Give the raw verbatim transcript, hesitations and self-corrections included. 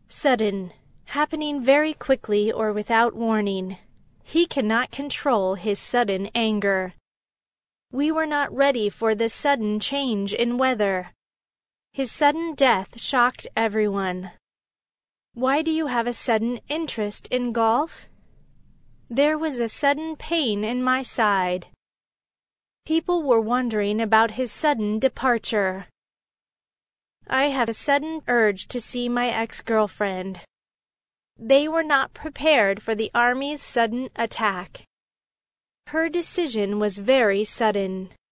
Sudden, happening very quickly or without warning. He cannot control his sudden anger. We were not ready for this sudden change in weather. His sudden death shocked everyone. Why do you have a sudden interest in golf? There was a sudden pain in my side. People were wondering about his sudden departure. I have a sudden urge to see my ex-girlfriend. They were not prepared for the army's sudden attack. Her decision was very sudden.